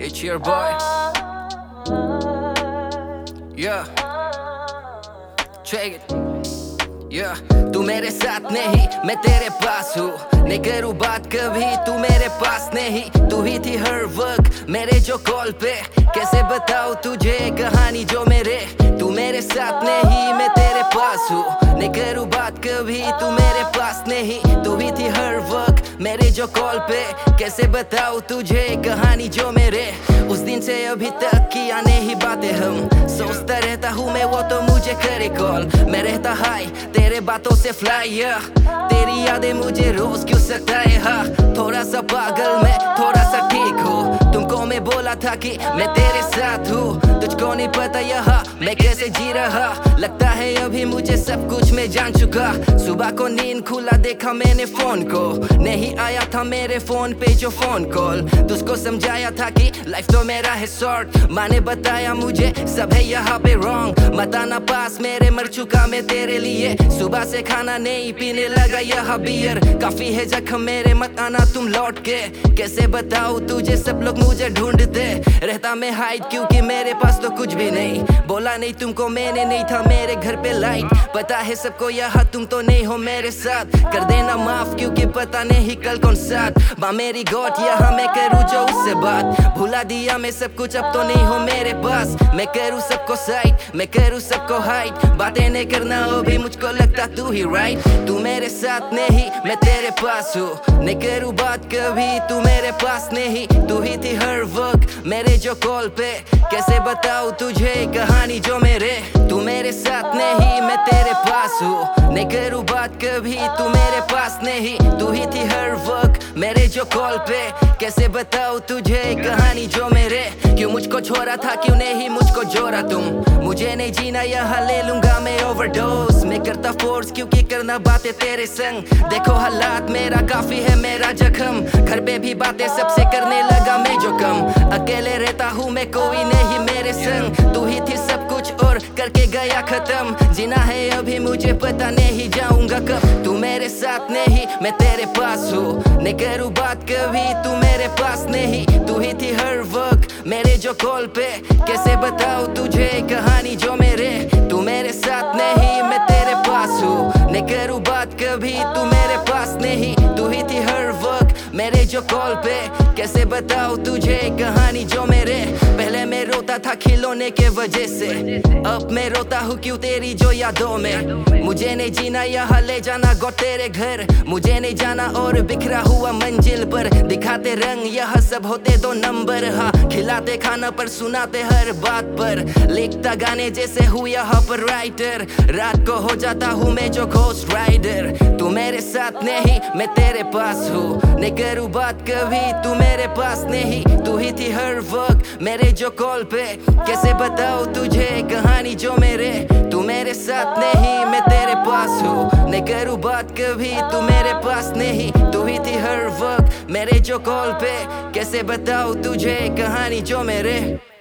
It's your boy. Yeah. Check it. Yeah. तू मेरे साथ नहीं, मैं तेरे पास हूँ. नहीं करूँ बात कभी, तू मेरे पास नहीं. तू ही थी हर वक्त मेरे जो कॉल पे. कैसे बताऊँ तुझे कहानी जो मेरे. तू मेरे साथ नहीं, मैं तेरे पास हूँ. नहीं करूँ बात कभी, तू मेरे पास नहीं. तू ही थी हर वक्त मेरे जो कॉल पे. कैसे बताऊँ तुझे कहानी जो मेरे. उस दिन से अभी तक किया नहीं बातें हम. सोचता रहता हूँ मैं, वो तो मुझे करे कॉल. मैं रहता हाई तेरे बातों से फ्लाई. तेरी यादें मुझे रोज क्यों सताए. हाँ थोड़ा सा पागल मैं, थोड़ा सा ठीक हूँ. तुमको मैं बोला था कि मैं तेरे साथ हूँ. तुझको नहीं पता यहाँ मैं कैसे जी रहा. लगता है अभी मुझे सब कुछ मैं जान चुका. सुबह को नींद खुला देखा मैंने फोन को. नहीं आया था मेरे फोन पे जो फोन कॉल. तुझको समझाया था कि लाइफ तो मेरा है शॉर्ट. माँ ने बताया मुझे सब है यहाँ पे रॉन्ग. मत आना पास मेरे, मर चुका मैं तेरे लिए. सुबह से खाना नहीं पीने लगा यहाँ बियर. काफी है जख्म मेरे, मत आना तुम लौट के. कैसे बताऊँ तुझे सब लोग मुझे ढूंढते. रहता मैं हाइड क्योंकि मेरे पास तो कुछ भी नहीं. बोला नहीं तुमको मैंने, नहीं था मेरे घर पे लाइट. पता है सबको यहाँ तुम तो नहीं हो मेरे साथ. कर देना माफ क्योंकि पता नहीं कल कौन साथ. माँ मेरी गॉड यहाँ मैं करूँ जो उससे बात. भुला दिया मैं सब कुछ, अब तो नहीं हो मेरे पास. मैं करूँ सबको साइड, मैं करूँ सबको हाइड. बातें नहीं करना अभी मुझको लगता तू ही राइट. तू मेरे साथ नहीं, मैं तेरे पास हूँ. नहीं करूँ बात कभी, तू मेरे पास नहीं. तू ही थी हर वक्त मेरे जो कॉल पे. कैसे बताऊँ तुझे कहानी जो मेरे. तू मेरे साथ नहीं, मैं तेरे पास हूँ. नहीं करूँ बात कभी, तू मेरे पास नहीं. तू ही थी हर वक्त मेरे जो कॉल पे. कैसे बताऊँ तुझे कहानी जो मेरे. क्यों मुझको छोड़ा था, क्यों नहीं मुझको जोड़ा तुम. मुझे नहीं जीना यहाँ, ले लूंगा मैं ओवरडोज. मैं करता फोर्स क्योंकि करना बातें तेरे संग. देखो हालात मेरा काफी है मेरा जख्म. घर पे भी बातें सबसे करने लगा मैं जो कम. अकेले रहता हूँ मैं, कोई नहीं मेरे संग. तू ही थी सब कुछ और करके गया खत्म. जीना है अभी मुझे पता नहीं जाऊंगा कब. तू मेरे साथ नहीं, मैं तेरे पास हूँ. नहीं करूँ बात कभी, तू मेरे पास नहीं. तू ही थी हर वक्त मेरे जो कॉल पे. कैसे बताऊँ तुझे कहानी जो मेरे. तू मेरे साथ नहीं, मैं तेरे पास हूँ. नहीं करूँ बात कभी, तू मेरे पास नहीं. तू ही थी हर वक्त मेरे जो कॉल पे. कैसे बताऊँ तुझे कहानी जो मेरे. पहले मैं रोता था खिलौने के वजह से. अब मैं रोता हूँ क्यों तेरी जो यादों में. मुझे नहीं जीना यहाँ, ले जाना गो तेरे घर. मुझे नहीं जाना और बिखरा हुआ मंजिल पर. दिखाते रंग यहाँ सब होते दो नंबर. हाँ खिलाते खाना पर सुनाते हर बात पर. लिखता गाने जैसे हूँ यहाँ पर राइटर. रात को हो जाता हूँ मैं जो घोस्ट राइडर. तू मेरे साथ नहीं, मैं तेरे पास हूँ. नहीं करूँ बात कभी, तू मेरे पास नहीं. तू ही थी हर वक्त मेरे जो कॉल पे. कैसे बताऊँ तुझे कहानी जो मेरे. तू मेरे साथ नहीं, मैं तेरे पास हूँ. नहीं करूँ बात कभी, तू मेरे पास नहीं. तू ही थी हर वक्त मेरे जो कॉल पे. कैसे बताऊँ तुझे कहानी जो मेरे.